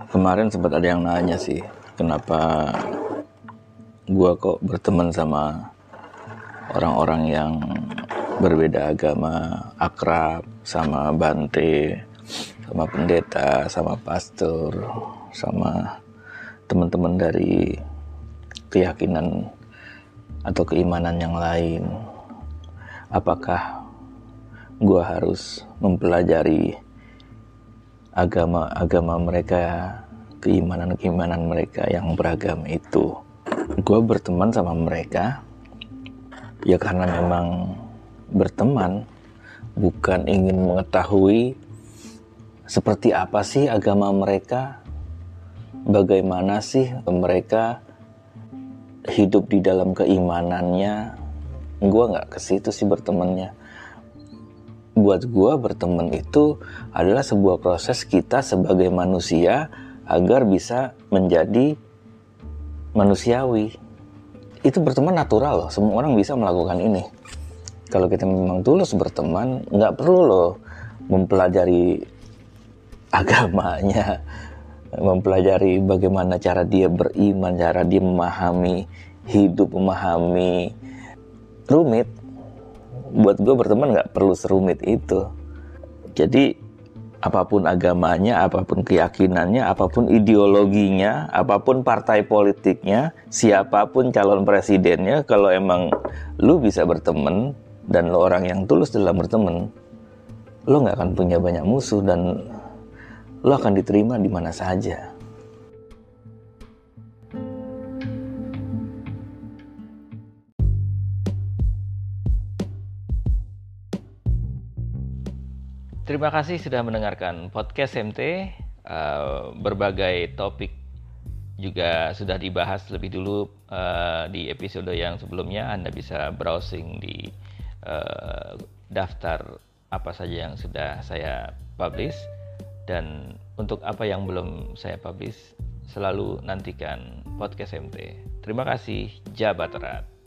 Kemarin sempat ada yang nanya sih, kenapa gua kok berteman sama orang-orang yang berbeda agama, akrab sama Bante, sama pendeta, sama pastor, sama teman-teman dari keyakinan atau keimanan yang lain. Apakah gua harus mempelajari agama mereka, keimanan mereka yang beragam itu? Gue berteman sama mereka ya karena memang berteman, bukan ingin mengetahui seperti apa sih agama mereka, bagaimana sih mereka hidup di dalam keimanannya. Gue gak ke situ sih bertemannya. Buat gue berteman itu adalah sebuah proses kita sebagai manusia agar bisa menjadi manusiawi. Itu berteman natural loh, semua orang bisa melakukan ini. Kalau kita memang tulus berteman, gak perlu loh mempelajari agamanya, mempelajari bagaimana cara dia beriman, cara dia memahami hidup, memahami rumit. Buat gue berteman gak perlu serumit itu. Jadi apapun agamanya, apapun keyakinannya, apapun ideologinya, apapun partai politiknya, siapapun calon presidennya, kalau emang lu bisa berteman dan lu orang yang tulus dalam berteman, lu gak akan punya banyak musuh dan lu akan diterima di mana saja. Terima kasih sudah mendengarkan podcast MT. Berbagai topik juga sudah dibahas lebih dulu di episode yang sebelumnya. Anda bisa browsing di daftar apa saja yang sudah saya publish. Dan untuk apa yang belum saya publish, selalu nantikan podcast MT. Terima kasih, Jabat Erat.